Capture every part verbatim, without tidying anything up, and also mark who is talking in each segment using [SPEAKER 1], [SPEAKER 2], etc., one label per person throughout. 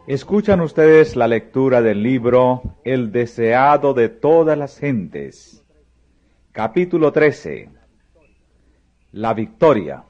[SPEAKER 1] Escuchan ustedes la lectura del libro El deseado de todas las gentes, capítulo trece, La victoria.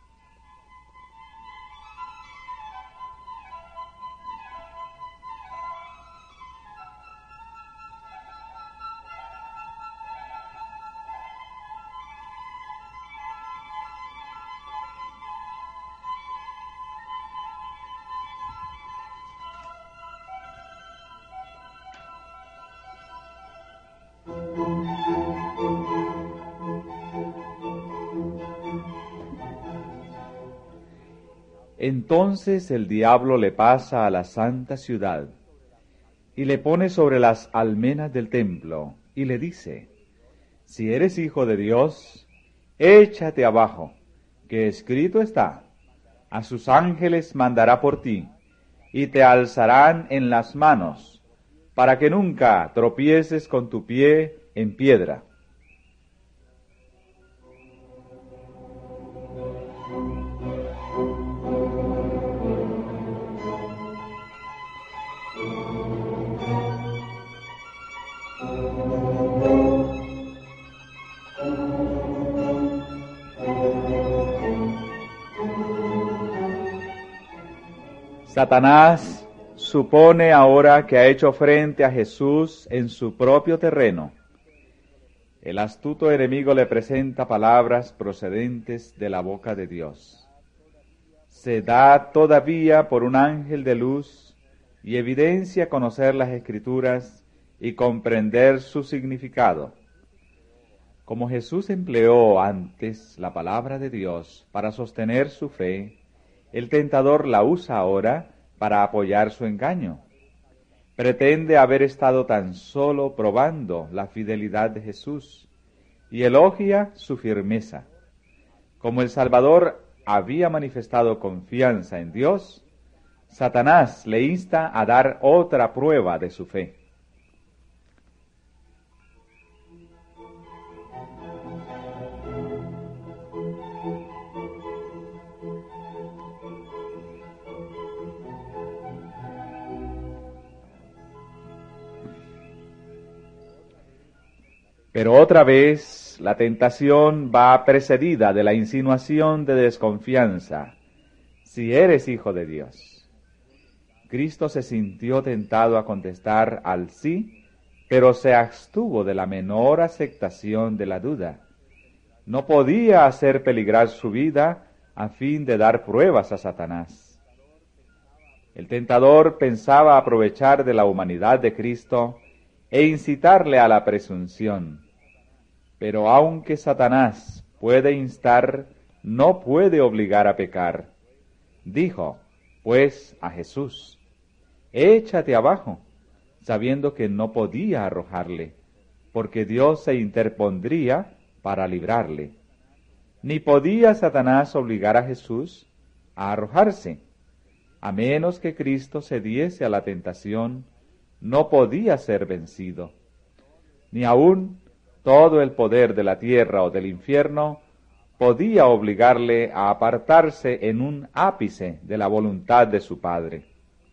[SPEAKER 1] Entonces el diablo le pasa a la santa ciudad, y le pone sobre las almenas del templo, y le dice: si eres hijo de Dios, échate abajo, que escrito está: a sus ángeles mandará por ti, y te alzarán en las manos, para que nunca tropieces con tu pie en piedra. Satanás supone ahora que ha hecho frente a Jesús en su propio terreno. El astuto enemigo le presenta palabras procedentes de la boca de Dios. Se da todavía por un ángel de luz y evidencia conocer las Escrituras y comprender su significado. Como Jesús empleó antes la palabra de Dios para sostener su fe, el tentador la usa ahora para apoyar su engaño. Pretende haber estado tan solo probando la fidelidad de Jesús y elogia su firmeza. Como el Salvador había manifestado confianza en Dios, Satanás le insta a dar otra prueba de su fe. Pero otra vez la tentación va precedida de la insinuación de desconfianza. Si eres hijo de Dios. Cristo se sintió tentado a contestar al sí, pero se abstuvo de la menor aceptación de la duda. No podía hacer peligrar su vida a fin de dar pruebas a Satanás. El tentador pensaba aprovechar de la humanidad de Cristo e incitarle a la presunción. Pero aunque Satanás puede instar, no puede obligar a pecar. Dijo, pues, a Jesús: échate abajo, sabiendo que no podía arrojarle, porque Dios se interpondría para librarle. Ni podía Satanás obligar a Jesús a arrojarse. A menos que Cristo cediese a la tentación, no podía ser vencido. Ni aun todo el poder de la tierra o del infierno podía obligarle a apartarse en un ápice de la voluntad de su Padre.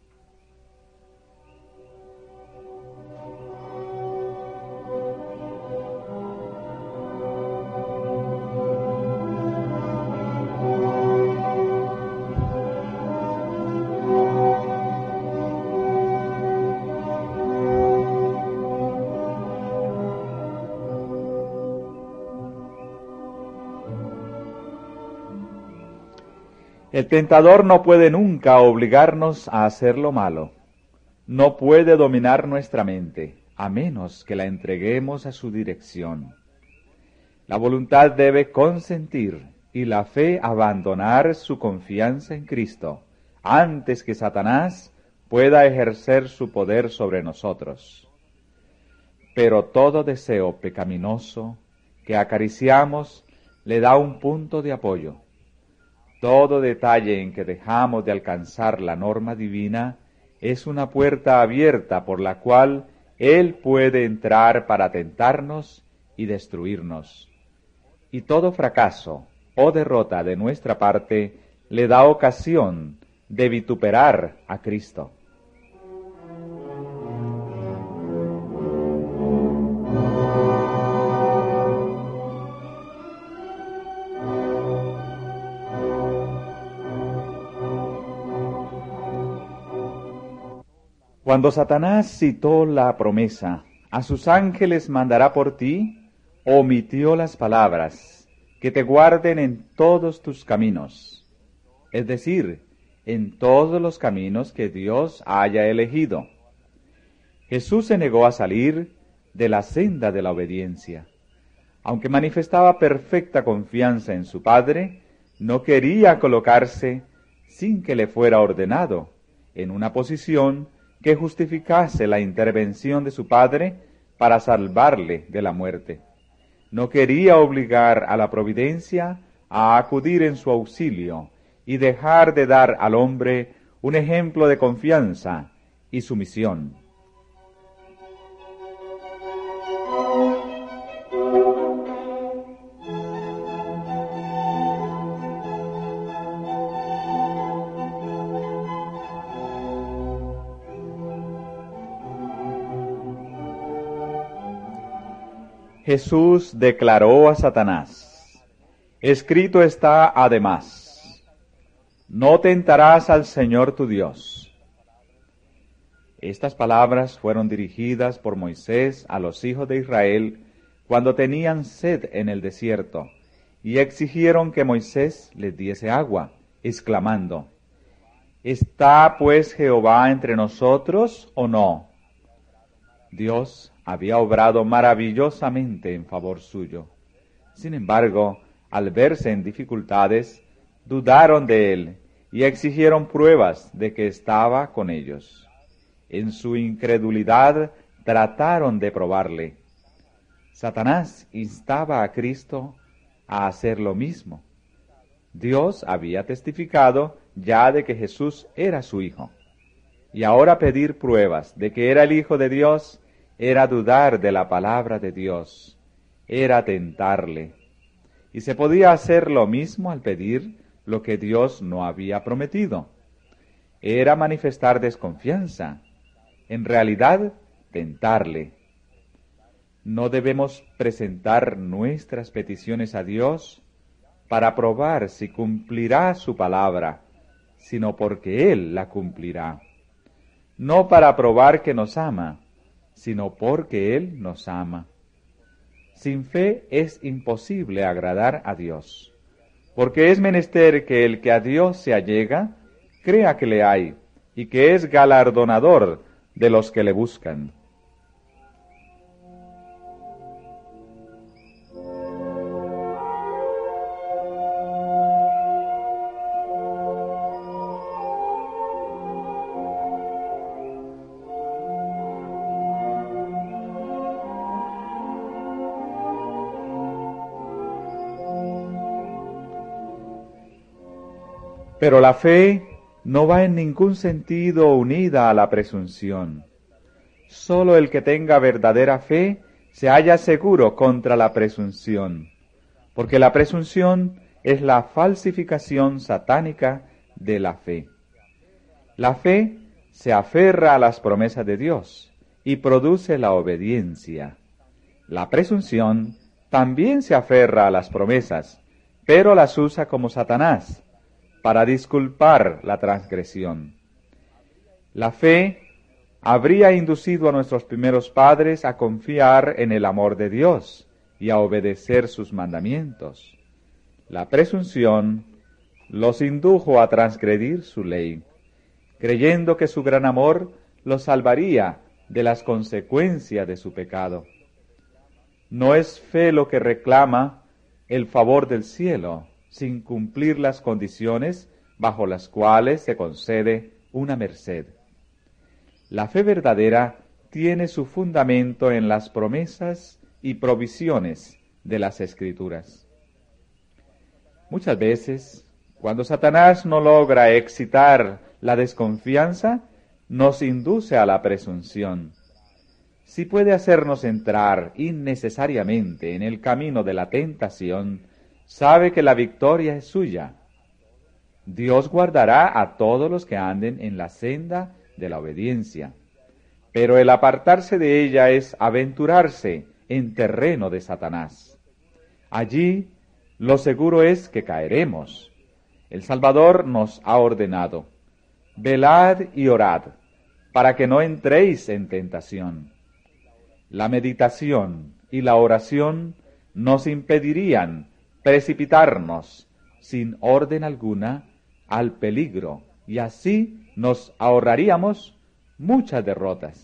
[SPEAKER 1] El tentador no puede nunca obligarnos a hacer lo malo. No puede dominar nuestra mente, a menos que la entreguemos a su dirección. La voluntad debe consentir y la fe abandonar su confianza en Cristo, antes que Satanás pueda ejercer su poder sobre nosotros. Pero todo deseo pecaminoso que acariciamos le da un punto de apoyo. Todo detalle en que dejamos de alcanzar la norma divina es una puerta abierta por la cual Él puede entrar para tentarnos y destruirnos. Y todo fracaso o derrota de nuestra parte le da ocasión de vituperar a Cristo. Cuando Satanás citó la promesa, a sus ángeles mandará por ti, omitió las palabras, que te guarden en todos tus caminos, es decir, en todos los caminos que Dios haya elegido. Jesús se negó a salir de la senda de la obediencia. Aunque manifestaba perfecta confianza en su Padre, no quería colocarse, sin que le fuera ordenado, en una posición que justificase la intervención de su Padre para salvarle de la muerte. No quería obligar a la providencia a acudir en su auxilio y dejar de dar al hombre un ejemplo de confianza y sumisión. Jesús declaró a Satanás: escrito está además, no tentarás al Señor tu Dios. Estas palabras fueron dirigidas por Moisés a los hijos de Israel cuando tenían sed en el desierto, y exigieron que Moisés les diese agua, exclamando: ¿está pues Jehová entre nosotros o no? Dios había obrado maravillosamente en favor suyo. Sin embargo, al verse en dificultades, dudaron de él y exigieron pruebas de que estaba con ellos. En su incredulidad trataron de probarle. Satanás instaba a Cristo a hacer lo mismo. Dios había testificado ya de que Jesús era su Hijo. Y ahora pedir pruebas de que era el Hijo de Dios era dudar de la palabra de Dios, era tentarle. Y se podía hacer lo mismo al pedir lo que Dios no había prometido. Era manifestar desconfianza, en realidad tentarle. No debemos presentar nuestras peticiones a Dios para probar si cumplirá su palabra, sino porque Él la cumplirá. No para probar que nos ama, sino porque Él nos ama. Sin fe es imposible agradar a Dios, porque es menester que el que a Dios se allega, crea que le hay, y que es galardonador de los que le buscan. Pero la fe no va en ningún sentido unida a la presunción. Sólo el que tenga verdadera fe se halla seguro contra la presunción, porque la presunción es la falsificación satánica de la fe. La fe se aferra a las promesas de Dios y produce la obediencia. La presunción también se aferra a las promesas, pero las usa como Satanás, para disculpar la transgresión. La fe habría inducido a nuestros primeros padres a confiar en el amor de Dios y a obedecer sus mandamientos. La presunción los indujo a transgredir su ley, creyendo que su gran amor los salvaría de las consecuencias de su pecado. No es fe lo que reclama el favor del cielo, sin cumplir las condiciones bajo las cuales se concede una merced. La fe verdadera tiene su fundamento en las promesas y provisiones de las Escrituras. Muchas veces, cuando Satanás no logra excitar la desconfianza, nos induce a la presunción. Si puede hacernos entrar innecesariamente en el camino de la tentación, sabe que la victoria es suya. Dios guardará a todos los que anden en la senda de la obediencia, pero el apartarse de ella es aventurarse en terreno de Satanás. Allí lo seguro es que caeremos. El Salvador nos ha ordenado: velad y orad, para que no entréis en tentación. La meditación y la oración nos impedirían precipitarnos sin orden alguna al peligro, y así nos ahorraríamos muchas derrotas.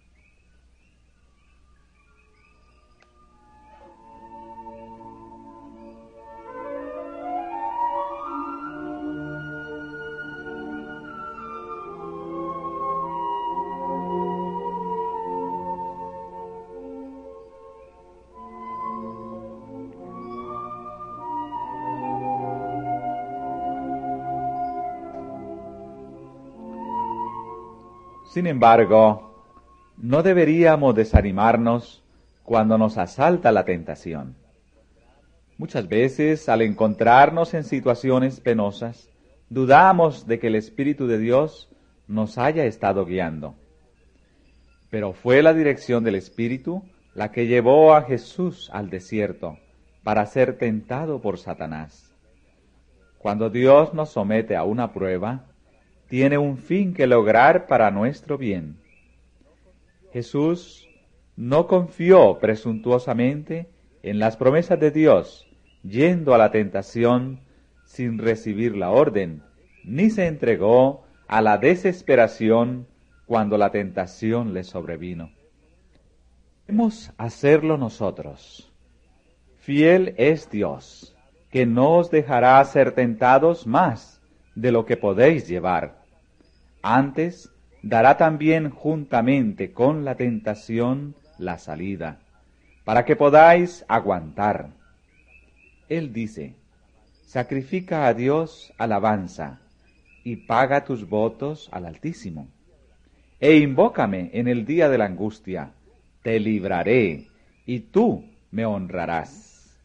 [SPEAKER 1] Sin embargo, no deberíamos desanimarnos cuando nos asalta la tentación. Muchas veces, al encontrarnos en situaciones penosas, dudamos de que el Espíritu de Dios nos haya estado guiando. Pero fue la dirección del Espíritu la que llevó a Jesús al desierto para ser tentado por Satanás. Cuando Dios nos somete a una prueba, tiene un fin que lograr para nuestro bien. Jesús no confió presuntuosamente en las promesas de Dios, yendo a la tentación sin recibir la orden, ni se entregó a la desesperación cuando la tentación le sobrevino. Debemos hacerlo nosotros. Fiel es Dios, que no os dejará ser tentados más de lo que podéis llevar. Antes, dará también juntamente con la tentación la salida, para que podáis aguantar. Él dice, sacrifica a Dios alabanza, y paga tus votos al Altísimo. E invócame en el día de la angustia, te libraré, y tú me honrarás.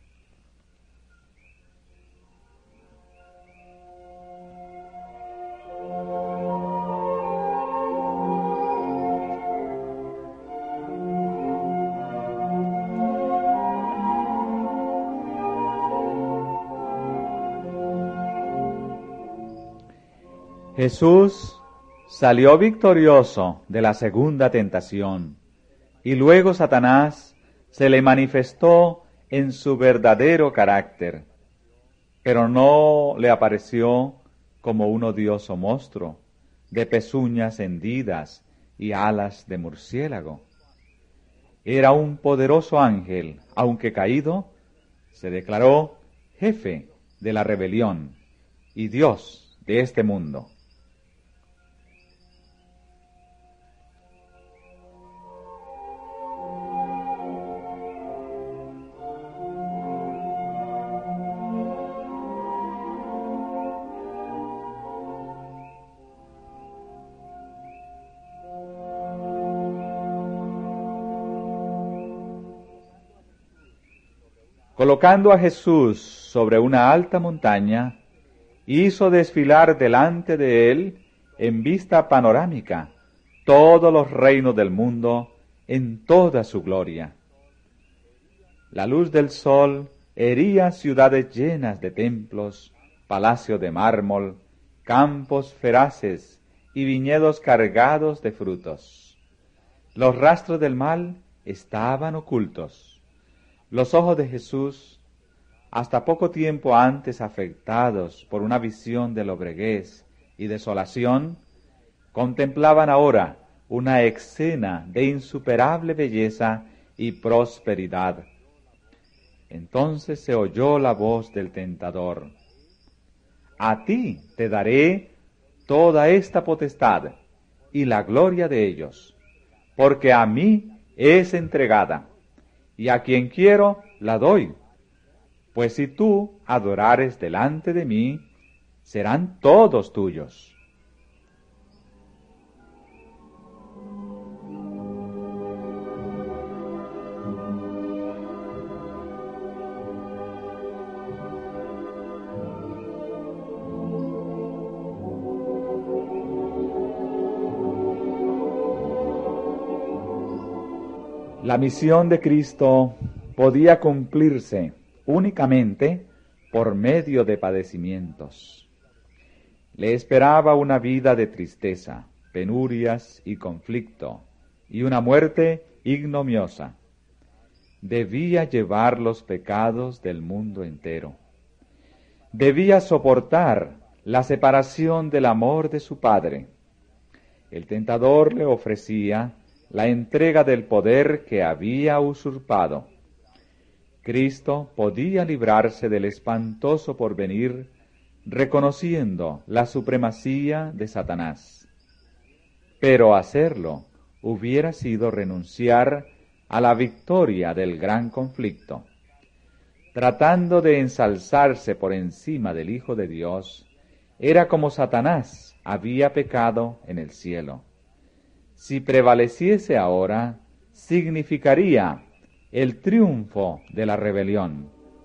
[SPEAKER 1] Jesús salió victorioso de la segunda tentación, y luego Satanás se le manifestó en su verdadero carácter, pero no le apareció como un odioso monstruo, de pezuñas hendidas y alas de murciélago. Era un poderoso ángel, aunque caído, se declaró jefe de la rebelión y Dios de este mundo. Colocando a Jesús sobre una alta montaña, hizo desfilar delante de él, en vista panorámica, todos los reinos del mundo en toda su gloria. La luz del sol hería ciudades llenas de templos, palacios de mármol, campos feraces y viñedos cargados de frutos. Los rastros del mal estaban ocultos. Los ojos de Jesús, hasta poco tiempo antes afectados por una visión de lobreguez y desolación, contemplaban ahora una escena de insuperable belleza y prosperidad. Entonces se oyó la voz del tentador: a ti te daré toda esta potestad y la gloria de ellos, porque a mí es entregada, y a quien quiero la doy. Pues si tú adorares delante de mí, serán todos tuyos. La misión de Cristo podía cumplirse únicamente por medio de padecimientos. Le esperaba una vida de tristeza, penurias y conflicto, y una muerte ignominiosa. Debía llevar los pecados del mundo entero. Debía soportar la separación del amor de su Padre. El tentador le ofrecía la entrega del poder que había usurpado. Cristo podía librarse del espantoso porvenir, reconociendo la supremacía de Satanás. Pero hacerlo hubiera sido renunciar a la victoria del gran conflicto. Tratando de ensalzarse por encima del Hijo de Dios, era como Satanás había pecado en el cielo. Si prevaleciese ahora, significaría el triunfo de la rebelión.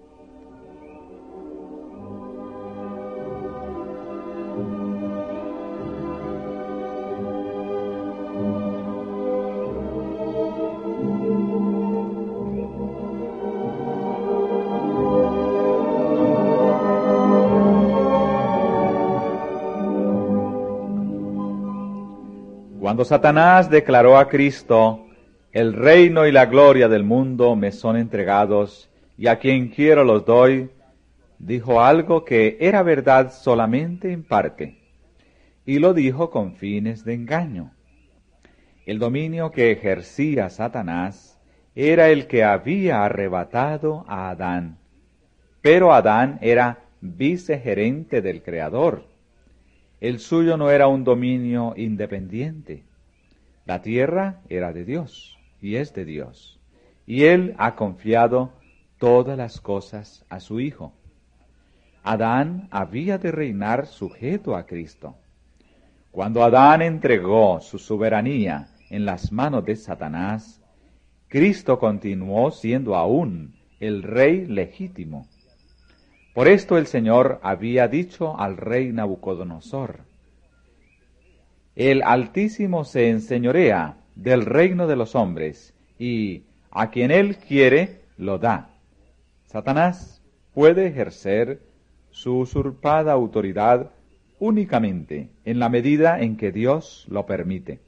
[SPEAKER 1] Cuando Satanás declaró a Cristo, el reino y la gloria del mundo me son entregados, y a quien quiero los doy, dijo algo que era verdad solamente en parte, y lo dijo con fines de engaño. El dominio que ejercía Satanás era el que había arrebatado a Adán, pero Adán era vicegerente del Creador. El suyo no era un dominio independiente. La tierra era de Dios, y es de Dios, y Él ha confiado todas las cosas a su Hijo. Adán había de reinar sujeto a Cristo. Cuando Adán entregó su soberanía en las manos de Satanás, Cristo continuó siendo aún el Rey legítimo. Por esto el Señor había dicho al rey Nabucodonosor: el Altísimo se enseñorea del reino de los hombres, y a quien Él quiere lo da. Satanás puede ejercer su usurpada autoridad únicamente en la medida en que Dios lo permite.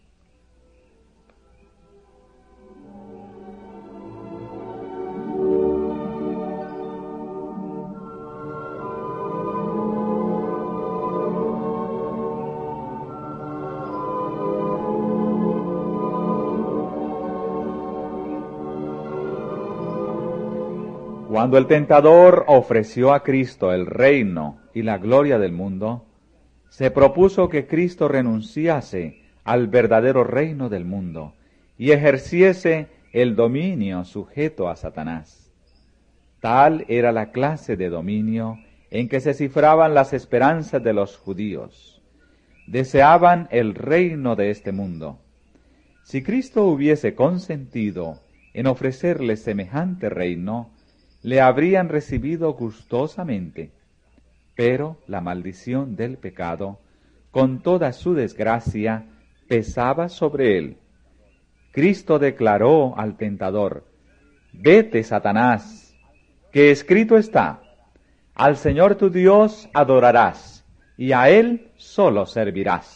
[SPEAKER 1] Cuando el tentador ofreció a Cristo el reino y la gloria del mundo, se propuso que Cristo renunciase al verdadero reino del mundo y ejerciese el dominio sujeto a Satanás. Tal era la clase de dominio en que se cifraban las esperanzas de los judíos. Deseaban el reino de este mundo. Si Cristo hubiese consentido en ofrecerles semejante reino, le habrían recibido gustosamente. Pero la maldición del pecado, con toda su desgracia, pesaba sobre él. Cristo declaró al tentador: «Vete, Satanás, que escrito está, al Señor tu Dios adorarás, y a Él solo servirás».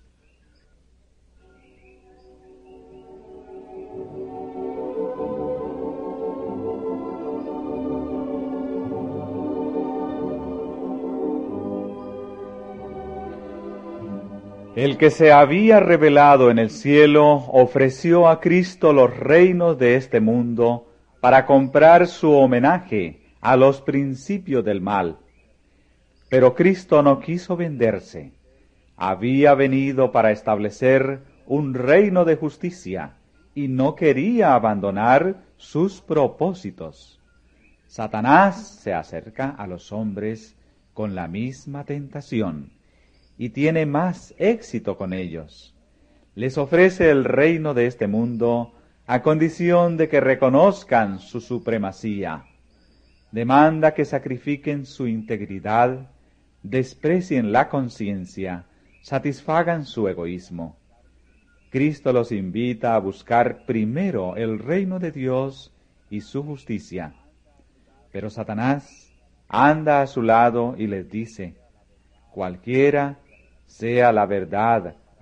[SPEAKER 1] El que se había revelado en el cielo ofreció a Cristo los reinos de este mundo para comprar su homenaje a los principios del mal. Pero Cristo no quiso venderse. Había venido para establecer un reino de justicia y no quería abandonar sus propósitos. Satanás se acerca a los hombres con la misma tentación y tiene más éxito con ellos. Les ofrece el reino de este mundo a condición de que reconozcan su supremacía. Demanda que sacrifiquen su integridad, desprecien la conciencia, satisfagan su egoísmo. Cristo los invita a buscar primero el reino de Dios y su justicia. Pero Satanás anda a su lado y les dice: cualquiera sea la verdad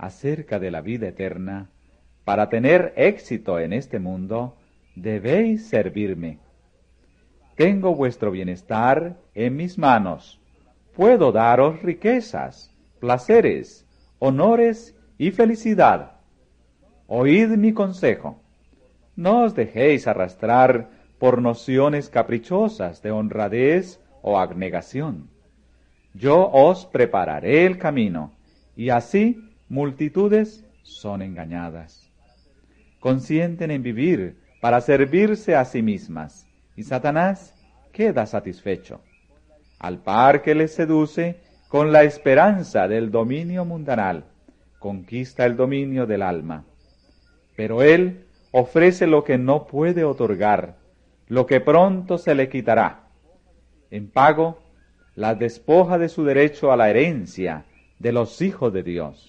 [SPEAKER 1] acerca de la vida eterna, para tener éxito en este mundo, debéis servirme. Tengo vuestro bienestar en mis manos. Puedo daros riquezas, placeres, honores y felicidad. Oíd mi consejo. No os dejéis arrastrar por nociones caprichosas de honradez o abnegación. Yo os prepararé el camino, y así multitudes son engañadas. Consienten en vivir para servirse a sí mismas, y Satanás queda satisfecho, al par que les seduce con la esperanza del dominio mundanal, conquista el dominio del alma. Pero él ofrece lo que no puede otorgar, lo que pronto se le quitará. En pago, la despoja de su derecho a la herencia de los hijos de Dios.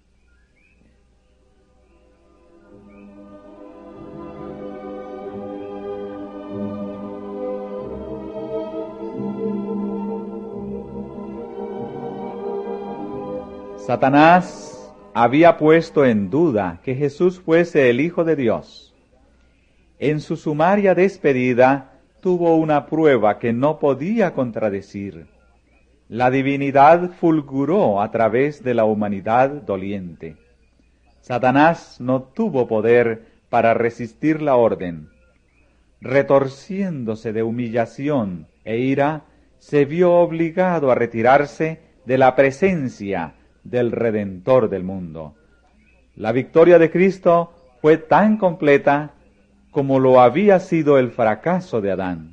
[SPEAKER 1] Satanás había puesto en duda que Jesús fuese el Hijo de Dios. En su sumaria despedida tuvo una prueba que no podía contradecir. La divinidad fulguró a través de la humanidad doliente. Satanás no tuvo poder para resistir la orden. Retorciéndose de humillación e ira, se vio obligado a retirarse de la presencia del Redentor del mundo. La victoria de Cristo fue tan completa como lo había sido el fracaso de Adán.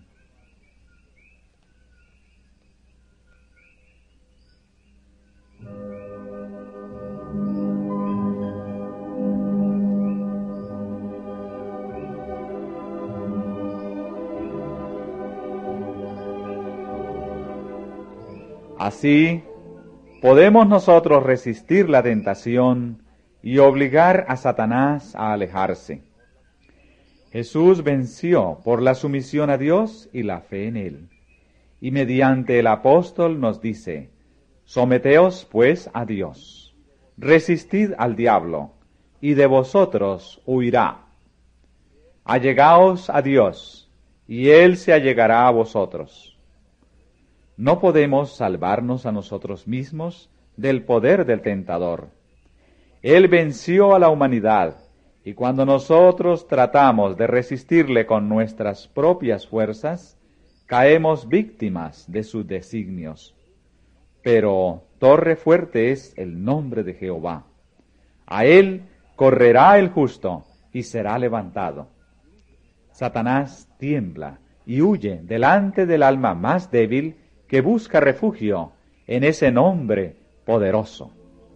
[SPEAKER 1] Así, podemos nosotros resistir la tentación y obligar a Satanás a alejarse. Jesús venció por la sumisión a Dios y la fe en Él. Y mediante el apóstol nos dice: someteos pues a Dios, resistid al diablo, y de vosotros huirá. Allegaos a Dios, y Él se allegará a vosotros. No podemos salvarnos a nosotros mismos del poder del tentador. Él venció a la humanidad, y cuando nosotros tratamos de resistirle con nuestras propias fuerzas, caemos víctimas de sus designios. Pero torre fuerte es el nombre de Jehová. A él correrá el justo y será levantado. Satanás tiembla y huye delante del alma más débil que busca refugio en ese nombre poderoso.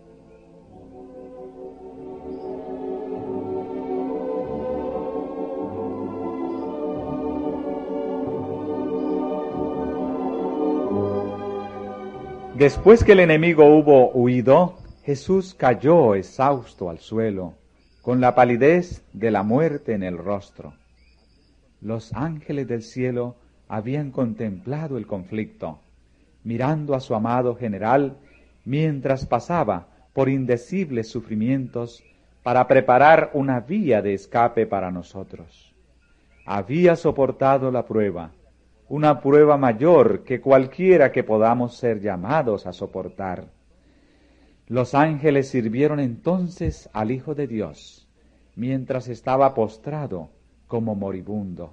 [SPEAKER 1] Después que el enemigo hubo huido, Jesús cayó exhausto al suelo, con la palidez de la muerte en el rostro. Los ángeles del cielo habían contemplado el conflicto, mirando a su amado general mientras pasaba por indecibles sufrimientos para preparar una vía de escape para nosotros. Había soportado la prueba, una prueba mayor que cualquiera que podamos ser llamados a soportar. Los ángeles sirvieron entonces al Hijo de Dios, mientras estaba postrado como moribundo.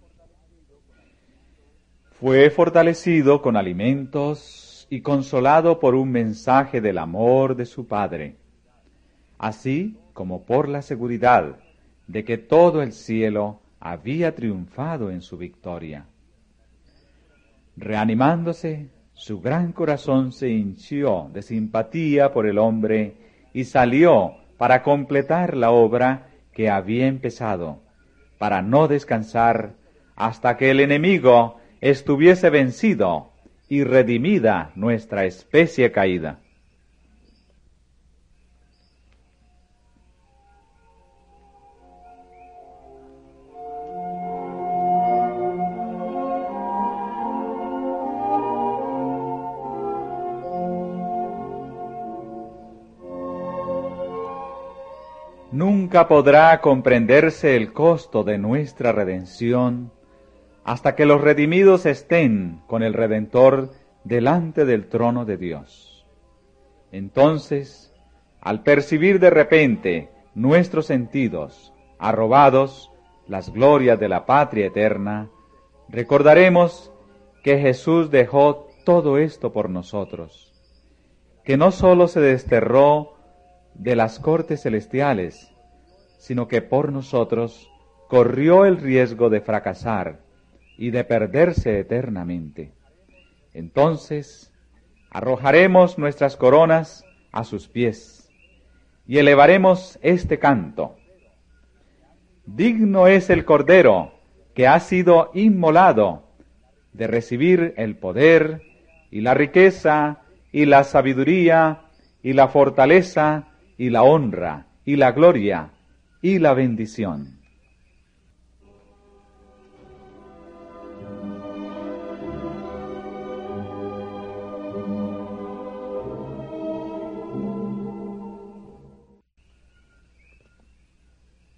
[SPEAKER 1] Fue fortalecido con alimentos y consolado por un mensaje del amor de su Padre, así como por la seguridad de que todo el cielo había triunfado en su victoria. Reanimándose, su gran corazón se hinchió de simpatía por el hombre y salió para completar la obra que había empezado, para no descansar hasta que el enemigo estuviese vencido y redimida nuestra especie caída. Nunca podrá comprenderse el costo de nuestra redención hasta que los redimidos estén con el Redentor delante del trono de Dios. Entonces, al percibir de repente nuestros sentidos arrobados las glorias de la patria eterna, recordaremos que Jesús dejó todo esto por nosotros, que no sólo se desterró de las cortes celestiales, sino que por nosotros corrió el riesgo de fracasar y de perderse eternamente. Entonces, arrojaremos nuestras coronas a sus pies y elevaremos este canto. Digno es el Cordero que ha sido inmolado de recibir el poder y la riqueza y la sabiduría y la fortaleza y la honra y la gloria y la bendición.